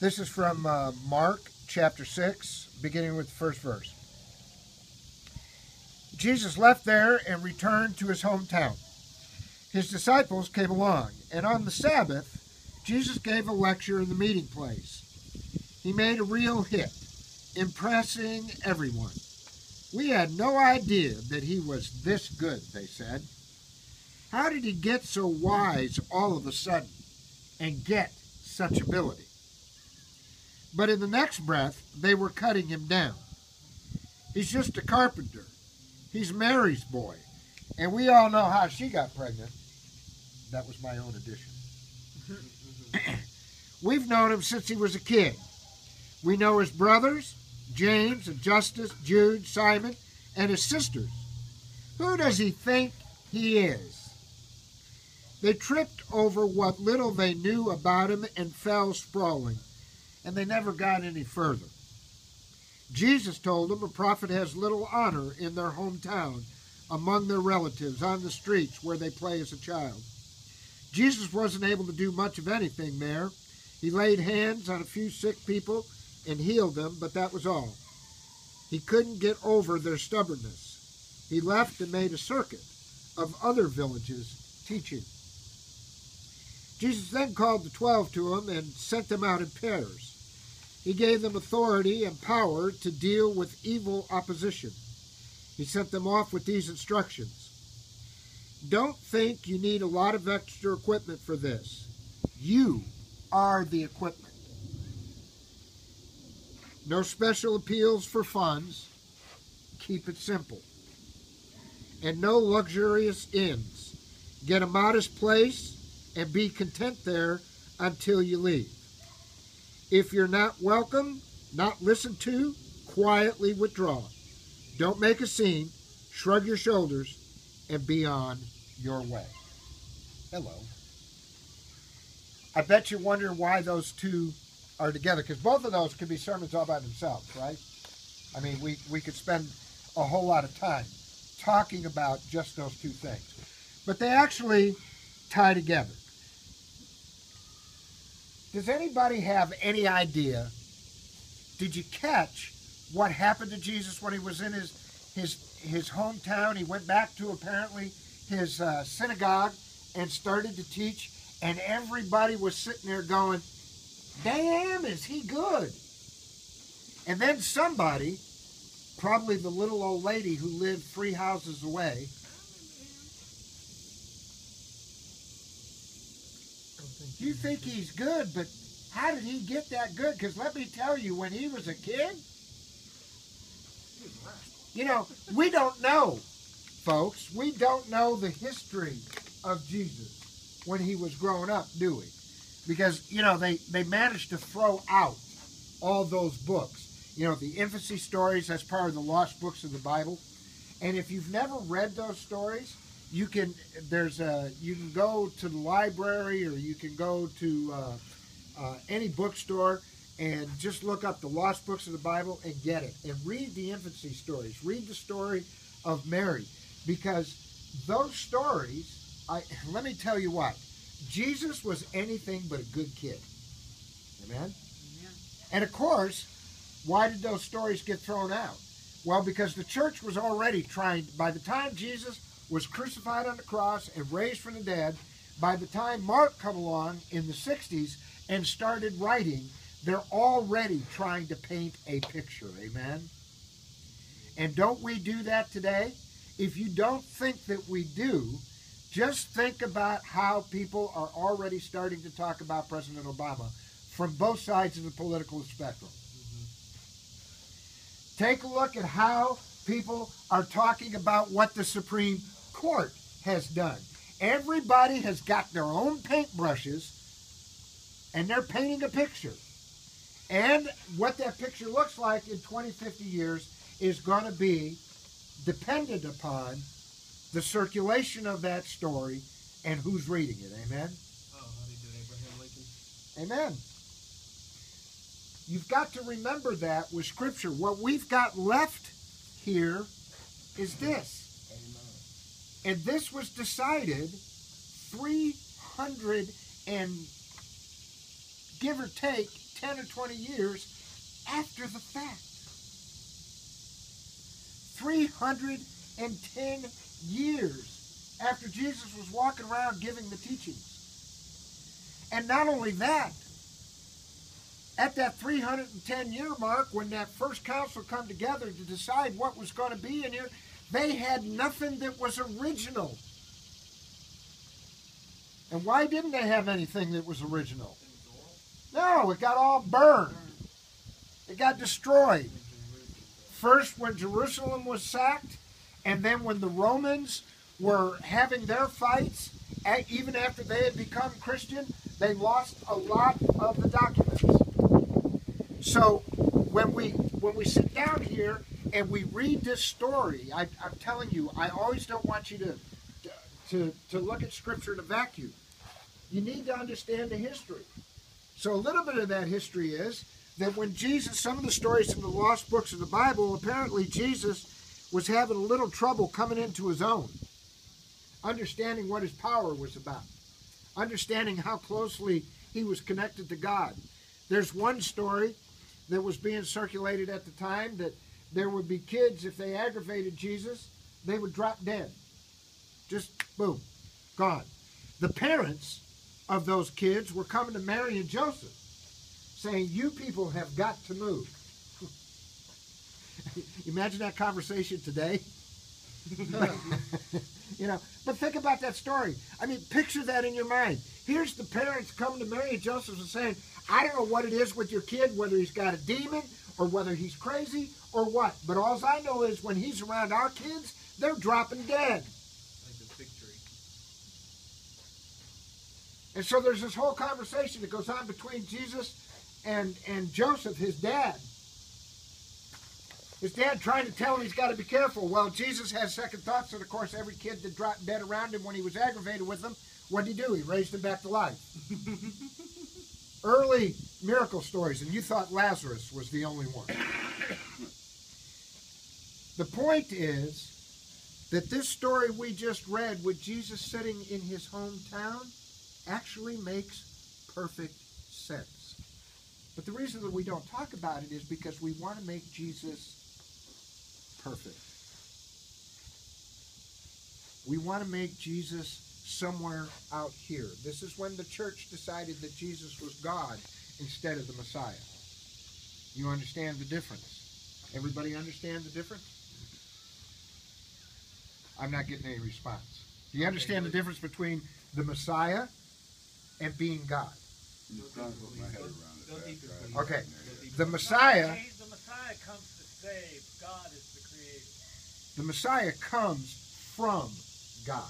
This is from Mark chapter 6, beginning with the first verse. Jesus left there and returned to his hometown. His disciples came along, and on the Sabbath, Jesus gave a lecture in the meeting place. He made a real hit, impressing everyone. We had no idea that he was this good, they said. How did he get so wise all of a sudden and get such ability? But in the next breath, they were cutting him down. He's just a carpenter. He's Mary's boy. And we all know how she got pregnant. That was my own addition. We've known him since he was a kid. We know his brothers, James and Justus, Jude, Simon, and his sisters. Who does he think he is? They tripped over what little they knew about him and fell sprawling, and they never got any further. Jesus told them a prophet has little honor in their hometown, among their relatives, on the streets where they play as a child. Jesus wasn't able to do much of anything there. He laid hands on a few sick people and healed them, but that was all. He couldn't get over their stubbornness. He left and made a circuit of other villages teaching. Jesus then called the 12 to him and sent them out in pairs. He gave them authority and power to deal with evil opposition. He sent them off with these instructions. Don't think you need a lot of extra equipment for this. You are the equipment. No special appeals for funds. Keep it simple. And no luxurious inns. Get a modest place and be content there until you leave. If you're not welcome, not listened to, quietly withdraw. Don't make a scene, shrug your shoulders, and be on your way. Hello. I bet you're wondering why those two are together, because both of those could be sermons all by themselves, right? I mean, we could spend a whole lot of time talking about just those two things. But they actually tie together. Does anybody have any idea? Did you catch what happened to Jesus when he was in his hometown? He went back to apparently his synagogue and started to teach, and everybody was sitting there going, damn, is he good? And then somebody, probably the little old lady who lived 3 houses away, you think he's good, but how did he get that good? Because let me tell you, when he was a kid, you know, we don't know, folks. We don't know the history of Jesus when he was growing up, do we? Because, you know, they managed to throw out all those books. You know, the infancy stories, that's part of the lost books of the Bible. And if you've never read those stories, you can go to the library, or you can go to any bookstore and just look up the lost books of the Bible and get it. And read the infancy stories. Read the story of Mary. Because those stories, let me tell you what, Jesus was anything but a good kid. Amen? Amen. And of course, why did those stories get thrown out? Well, because the church was already trying, by the time Jesus was crucified on the cross and raised from the dead, by the time Mark come along in the 60s and started writing, they're already trying to paint a picture. Amen? And don't we do that today? If you don't think that we do, just think about how people are already starting to talk about President Obama from both sides of the political spectrum. Take a look at how people are talking about what the Supreme Court has done. Everybody has got their own paintbrushes, and they're painting a picture. And what that picture looks like in 20, 50 years is going to be dependent upon the circulation of that story and who's reading it. Amen? Oh, how did Abraham Lincoln? Amen. You've got to remember that with Scripture. What we've got left here is this. Amen. And this was decided 300 and give or take 10 or 20 years after the fact. 310 years after Jesus was walking around giving the teachings. And not only that, at that 310-year mark, when that first council come together to decide what was going to be in here, they had nothing that was original. And why didn't they have anything that was original? No, it got all burned. It got destroyed. First when Jerusalem was sacked, and then when the Romans were having their fights, even after they had become Christian, they lost a lot of the documents. So when we sit down here and we read this story, I'm telling you, I always don't want you to look at Scripture in a vacuum. You need to understand the history. So a little bit of that history is that when Jesus, some of the stories in the lost books of the Bible, apparently Jesus was having a little trouble coming into his own, understanding what his power was about, understanding how closely he was connected to God. There's one story that was being circulated at the time that there would be kids, if they aggravated Jesus, they would drop dead. Just boom, gone. The parents of those kids were coming to Mary and Joseph saying, you people have got to move. Imagine that conversation today. But think about that story. I mean, picture that in your mind. Here's the parents coming to Mary and Joseph and saying, I don't know what it is with your kid, whether he's got a demon or whether he's crazy or what. But all I know is when he's around our kids, they're dropping dead. Like the fig tree. And so there's this whole conversation that goes on between Jesus and Joseph, his dad. His dad trying to tell him he's got to be careful. Well, Jesus has second thoughts, and of course every kid that dropped dead around him when he was aggravated with them, what did he do? He raised him back to life. Early miracle stories, and you thought Lazarus was the only one. The point is that this story we just read with Jesus sitting in his hometown actually makes perfect sense. But the reason that we don't talk about it is because we want to make Jesus perfect. We want to make Jesus somewhere out here. This is when the church decided that Jesus was God instead of the Messiah. You understand the difference? Everybody understand the difference? I'm not getting any response. Do you understand the difference between the Messiah and being God? Okay. The Messiah comes to save. God is the creator. The Messiah comes from God.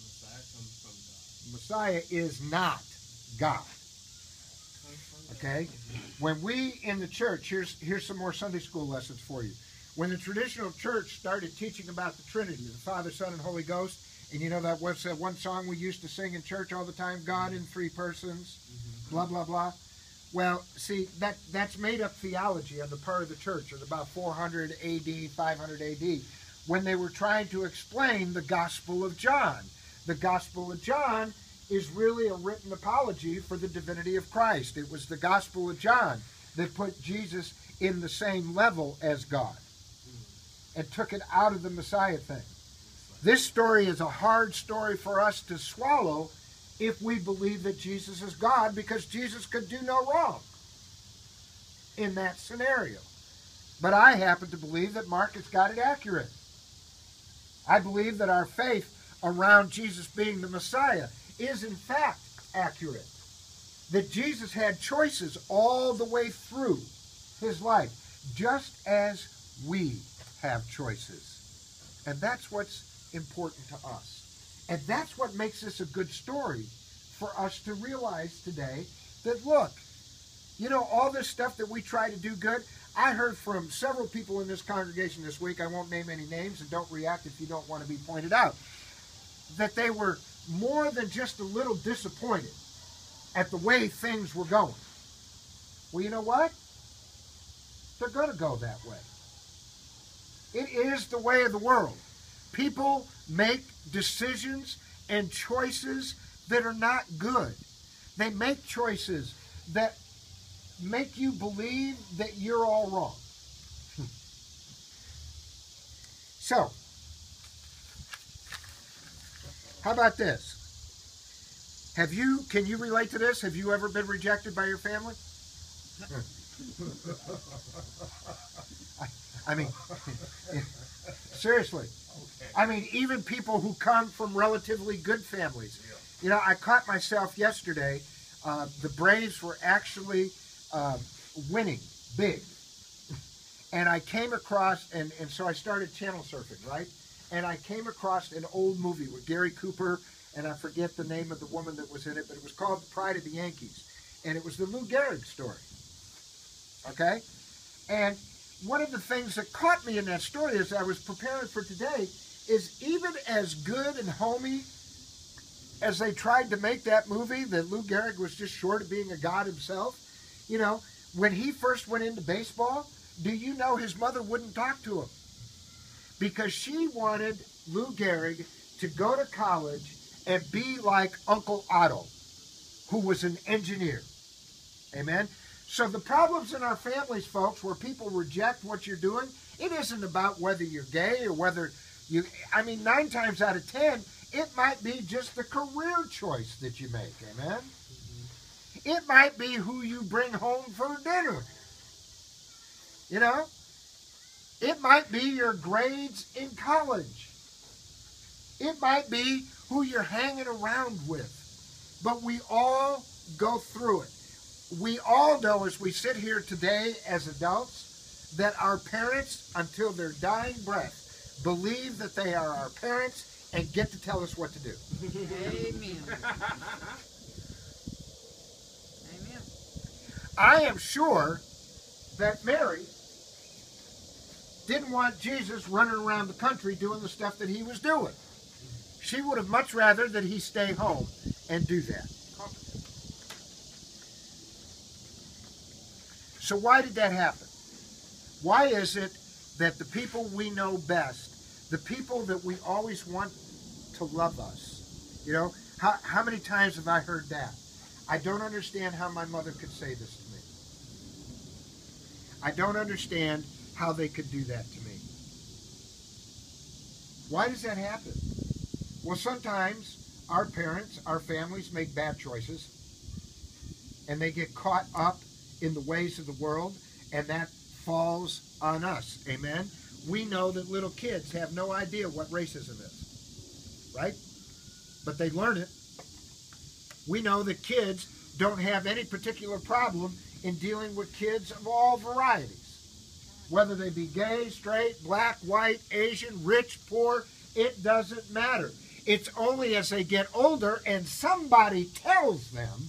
The Messiah is not God. Okay? When we in the church, here's some more Sunday school lessons for you. When the traditional church started teaching about the Trinity, the Father, Son, and Holy Ghost, and you know that was that one song we used to sing in church all the time, God in three persons, blah, blah, blah. Well, see, that's made-up theology on the part of the church in about 400 AD, 500 AD, when they were trying to explain the Gospel of John. The Gospel of John is really a written apology for the divinity of Christ. It was the Gospel of John that put Jesus in the same level as God and took it out of the Messiah thing. This story is a hard story for us to swallow if we believe that Jesus is God, because Jesus could do no wrong in that scenario. But I happen to believe that Mark has got it accurate. I believe that our faith around Jesus being the Messiah is in fact accurate. That Jesus had choices all the way through his life, just as we have choices. And that's what's important to us. And that's what makes this a good story for us to realize today that, look, you know, all this stuff that we try to do good, I heard from several people in this congregation this week, I won't name any names, and don't react if you don't want to be pointed out, that they were more than just a little disappointed at the way things were going. Well, you know what? They're going to go that way. It is the way of the world. People make decisions and choices that are not good. They make choices that make you believe that you're all wrong. So, how about this? Can you relate to this? Have you ever been rejected by your family? I mean, seriously. I mean, even people who come from relatively good families. You know, I caught myself yesterday. The Braves were actually winning big. And I came across, and so I started channel surfing, right? And I came across an old movie with Gary Cooper, and I forget the name of the woman that was in it, but it was called The Pride of the Yankees. And it was the Lou Gehrig story. Okay? And one of the things that caught me in that story as I was preparing for today is even as good and homey as they tried to make that movie, that Lou Gehrig was just short of being a god himself, you know, when he first went into baseball, do you know his mother wouldn't talk to him? Because she wanted Lou Gehrig to go to college and be like Uncle Otto, who was an engineer. Amen? So the problems in our families, folks, where people reject what you're doing, it isn't about whether you're gay or whether you, I mean, 9 times out of 10, it might be just the career choice that you make. Amen? Mm-hmm. It might be who you bring home for dinner. You know? It might be your grades in college. It might be who you're hanging around with. But we all go through it. We all know as we sit here today as adults that our parents, until their dying breath, believe that they are our parents and get to tell us what to do. Amen. Amen. I am sure that Mary didn't want Jesus running around the country doing the stuff that he was doing. She would have much rather that he stay home and do that. So why did that happen? Why is it that the people we know best, the people that we always want to love us, you know, how many times have I heard that? I don't understand how my mother could say this to me. I don't understand how they could do that to me. Why does that happen? Well, sometimes our parents, our families make bad choices, and they get caught up in the ways of the world, and that falls on us. Amen? We know that little kids have no idea what racism is, right? But they learn it. We know that kids don't have any particular problem in dealing with kids of all varieties. Whether they be gay, straight, black, white, Asian, rich, poor, it doesn't matter. It's only as they get older and somebody tells them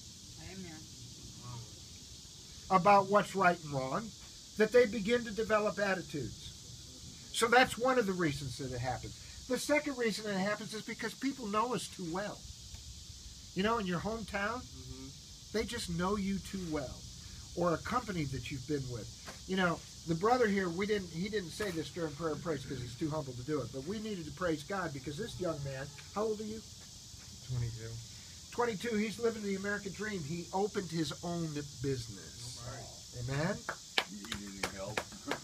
about what's right and wrong, that they begin to develop attitudes. So that's one of the reasons that it happens. The second reason it happens is because people know us too well. You know, in your hometown, they just know you too well. Or a company that you've been with. You know, the brother here, he didn't say this during prayer and praise because he's too humble to do it, but we needed to praise God because this young man, how old are you? 22. 22, he's living the American dream. He opened his own business. Amen? You need help.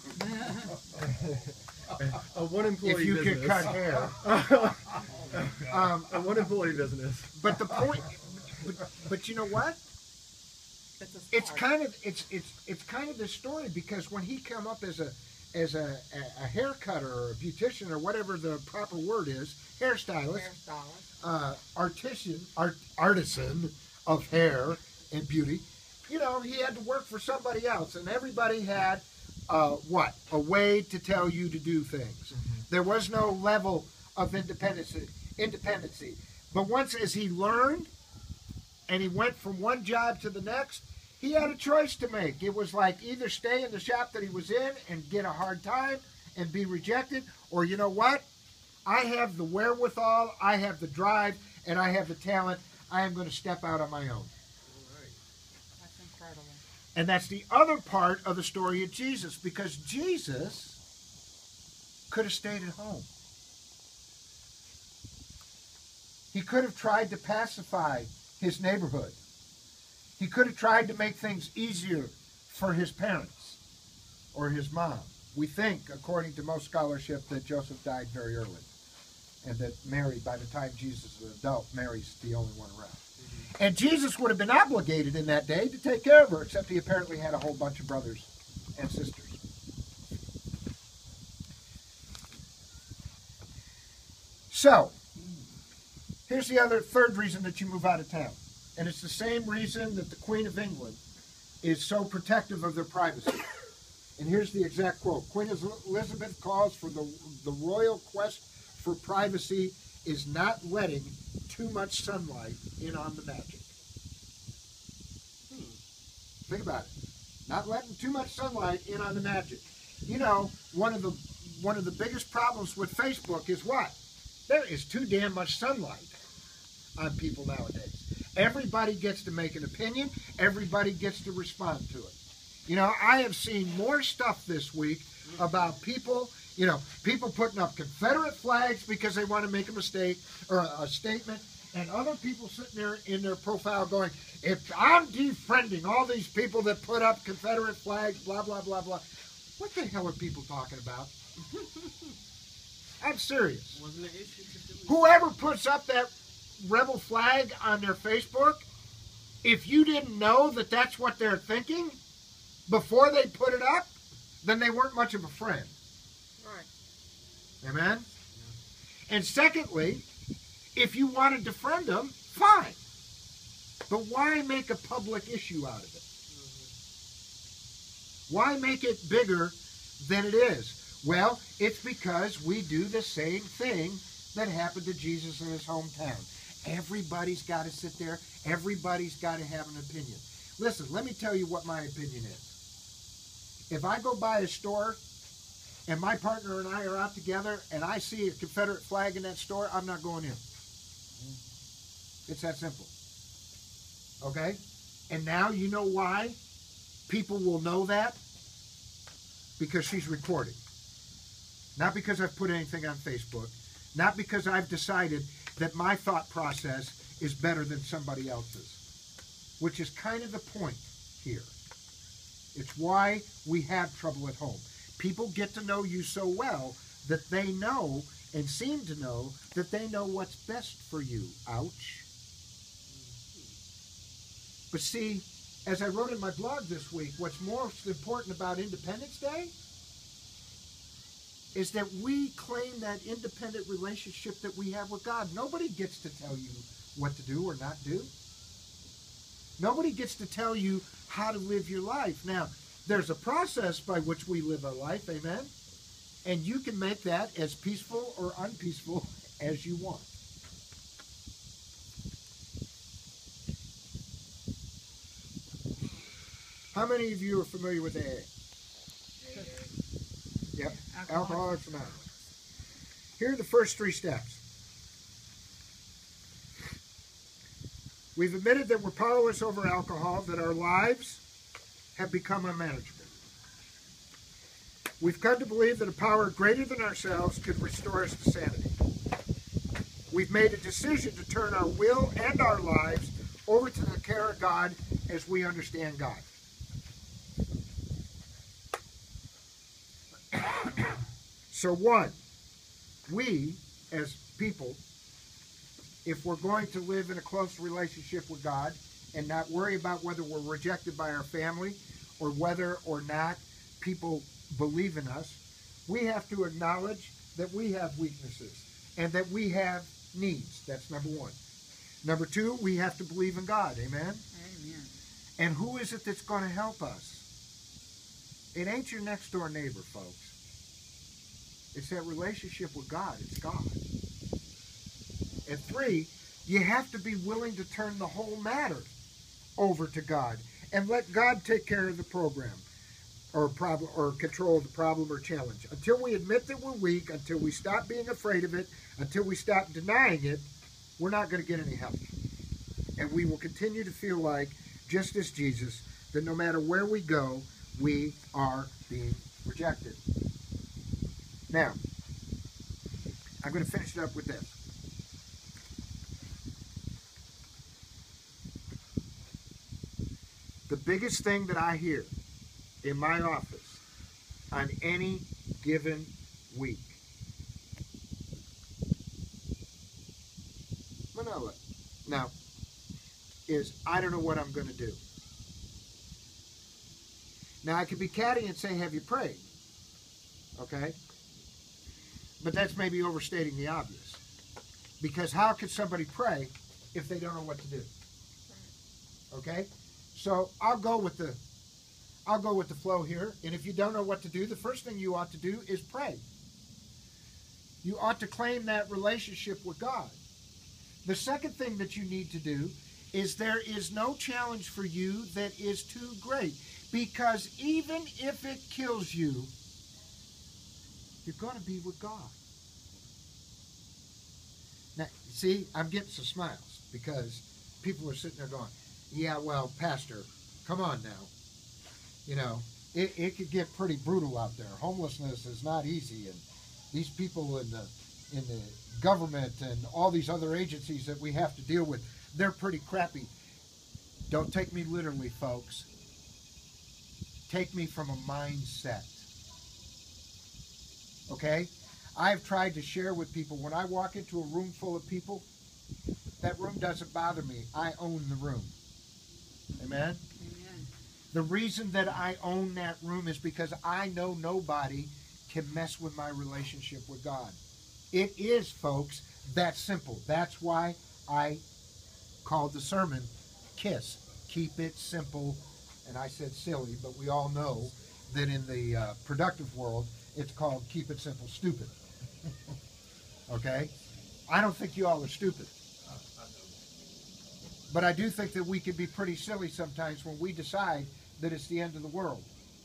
A one employee If you business. could cut hair. A one employee business. But the point, but you know what? It's kind of this story because when he come up as a hair cutter or a beautician or whatever the proper word is, hairstylist, artisan of hair and beauty, you know, he had to work for somebody else, and everybody had a way to tell you to do things. Mm-hmm. There was no level of independency. But once as he learned and he went from one job to the next, he had a choice to make. It was like either stay in the shop that he was in and get a hard time and be rejected, or you know what? I have the wherewithal, I have the drive, and I have the talent. I am going to step out on my own. That's incredible. And that's the other part of the story of Jesus, because Jesus could have stayed at home. He could have tried to pacify his neighborhood. He could have tried to make things easier for his parents or his mom. We think, according to most scholarship, that Joseph died very early, and that Mary, by the time Jesus is an adult, Mary's the only one around. And Jesus would have been obligated in that day to take care of her, except he apparently had a whole bunch of brothers and sisters. So, here's the third reason that you move out of town. And it's the same reason that the Queen of England is so protective of their privacy. And here's the exact quote. Queen Elizabeth calls for the royal quest for privacy is not letting too much sunlight in on the magic. Think about it. Not letting too much sunlight in on the magic. You know, one of the biggest problems with Facebook is what? There is too damn much sunlight on people nowadays. Everybody gets to make an opinion. Everybody gets to respond to it. You know, I have seen more stuff this week about people, people putting up Confederate flags because they want to make a mistake or a statement, and other people sitting there in their profile going, if I'm defriending all these people that put up Confederate flags, blah, blah, blah, blah. What the hell are people talking about? I'm serious. Wasn't an issue to do. Whoever puts up that rebel flag on their Facebook, if you didn't know that that's what they're thinking before they put it up, then they weren't much of a friend. Right. Amen? And secondly, if you want to defriend them, fine. But why make a public issue out of it? Why make it bigger than it is? Well, it's because we do the same thing that happened to Jesus in his hometown. Everybody's got to sit there. Everybody's got to have an opinion. Listen, let me tell you what my opinion is. If I go by a store and my partner and I are out together and I see a Confederate flag in that store, I'm not going in. It's that simple. Okay? And now you know why people will know that? Because she's recording. Not because I've put anything on Facebook. Not because I've decided that my thought process is better than somebody else's. Which is kind of the point here. It's why we have trouble at home. People get to know you so well that they know and seem to know that they know what's best for you. Ouch. But see, as I wrote in my blog this week, what's most important about Independence Day is that we claim that independent relationship that we have with God. Nobody gets to tell you what to do or not do. Nobody gets to tell you how to live your life. Now, there's a process by which we live our life, amen? And you can make that as peaceful or unpeaceful as you want. How many of you are familiar with AA? Yep. Alcoholics Anonymous. Here are the first 3 steps. We've admitted that we're powerless over alcohol, that our lives have become unmanageable. We've come to believe that a power greater than ourselves could restore us to sanity. We've made a decision to turn our will and our lives over to the care of God as we understand God. So 1, we as people, if we're going to live in a close relationship with God and not worry about whether we're rejected by our family or whether or not people believe in us, we have to acknowledge that we have weaknesses and that we have needs. That's number 1. Number 2, we have to believe in God. Amen? Amen. And who is it that's going to help us? It ain't your next door neighbor, folks. It's that relationship with God. It's God. And 3, you have to be willing to turn the whole matter over to God and let God take care of the program or problem or control the problem or challenge. Until we admit that we're weak, until we stop being afraid of it, until we stop denying it, we're not going to get any help. And we will continue to feel like, just as Jesus, that no matter where we go, we are being rejected. Now, I'm going to finish it up with this. The biggest thing that I hear in my office on any given week. Manila. Now, is I don't know what I'm going to do. Now, I could be catty and say, have you prayed? Okay? But that's maybe overstating the obvious. Because how could somebody pray if they don't know what to do? Okay? So I'll go with the flow here. And if you don't know what to do, the first thing you ought to do is pray. You ought to claim that relationship with God. The second thing that you need to do is there is no challenge for you that is too great. Because even if it kills you, you're going to be with God. Now, see, I'm getting some smiles because people are sitting there going, yeah, well, Pastor, come on now. You know, it could get pretty brutal out there. Homelessness is not easy, and these people in the government and all these other agencies that we have to deal with, they're pretty crappy. Don't take me literally, folks. Take me from a mindset. Okay? I've tried to share with people, when I walk into a room full of people, that room doesn't bother me. I own the room. Amen? Amen. The reason that I own that room is because I know nobody can mess with my relationship with God. It is, folks, that simple. That's why I called the sermon KISS. Keep it simple. And I said silly, but we all know that in the productive world, it's called Keep It Simple Stupid. Okay? I don't think you all are stupid. But I do think that we can be pretty silly sometimes when we decide that it's the end of the world.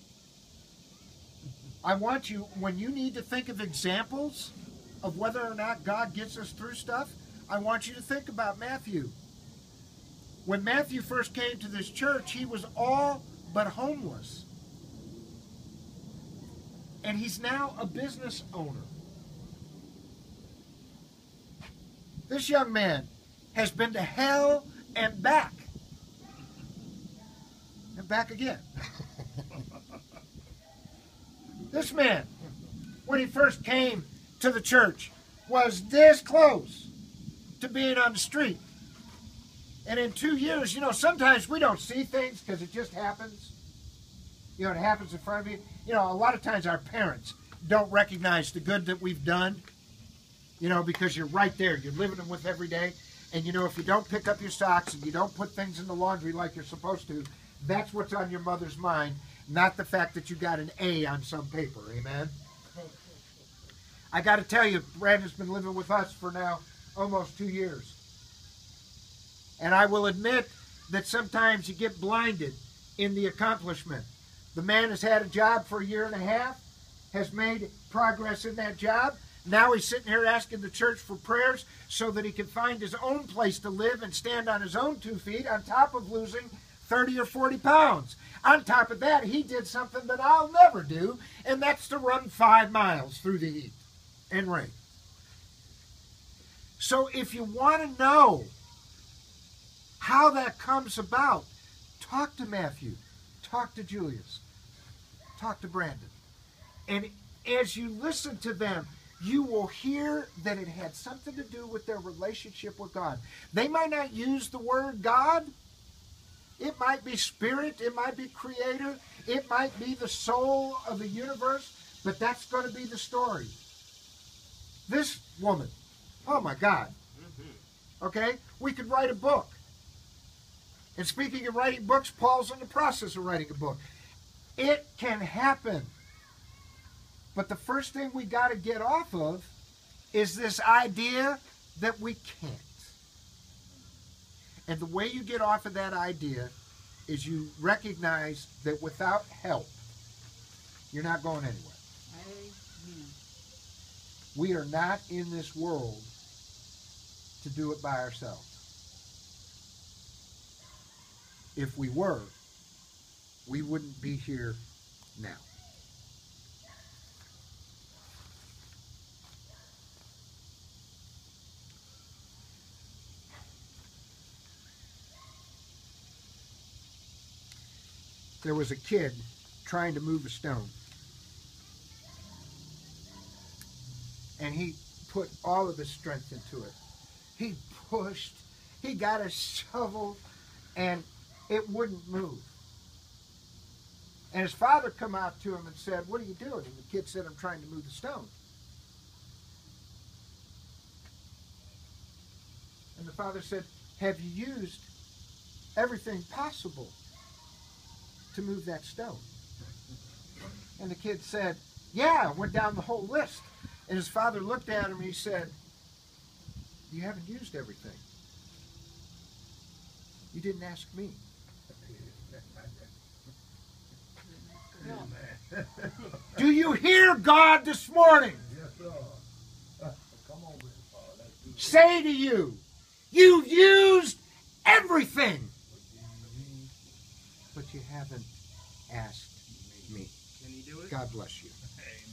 I want you, when you need to think of examples of whether or not God gets us through stuff, I want you to think about Matthew. When Matthew first came to this church, he was all but homeless. And he's now a business owner. This young man has been to hell and back. And back again. This man, when he first came to the church, was this close to being on the street. And in 2 years, you know, sometimes we don't see things because it just happens. You know, it happens in front of you. You know, a lot of times our parents don't recognize the good that we've done, you know, because you're right there. You're living them with every day. And, you know, if you don't pick up your socks and you don't put things in the laundry like you're supposed to, that's what's on your mother's mind, not the fact that you got an A on some paper. Amen? I got to tell you, Brandon's been living with us for now almost 2 years. And I will admit that sometimes you get blinded in the accomplishment. The man has had a job for 1.5 years, has made progress in that job. Now he's sitting here asking the church for prayers so that he can find his own place to live and stand on his own 2 feet on top of losing 30 or 40 pounds. On top of that, he did something that I'll never do, and that's to run 5 miles through the heat and rain. So if you want to know how that comes about, talk to Matthew, talk to Julius, talk to Brandon. And as you listen to them, you will hear that it had something to do with their relationship with God. They might not use the word God. It might be spirit, it might be creator, it might be the soul of the universe, but that's going to be the story. This woman, oh my God, okay, we could write a book. And speaking of writing books, Paul's in the process of writing a book. It can happen. But the first thing we got to get off of is this idea that we can't. And the way you get off of that idea is you recognize that without help, you're not going anywhere. Amen. We are not in this world to do it by ourselves. If we were, we wouldn't be here now. there was a kid trying to move a stone. And he put all of his strength into it. He pushed. He got a shovel, and it wouldn't move. And his father come out to him and said, "What are you doing?" And the kid said, "I'm trying to move the stone." And the father said, "Have you used everything possible to move that stone?" And the kid said, "Yeah," went down the whole list. And his father looked at him and he said, "You haven't used everything. You didn't ask me." Do you hear God this morning? Yes, sir. Come on, Brother Paul. Let's do this. Say to you, you used everything, but you haven't asked me. Can you do it? God bless you. Amen.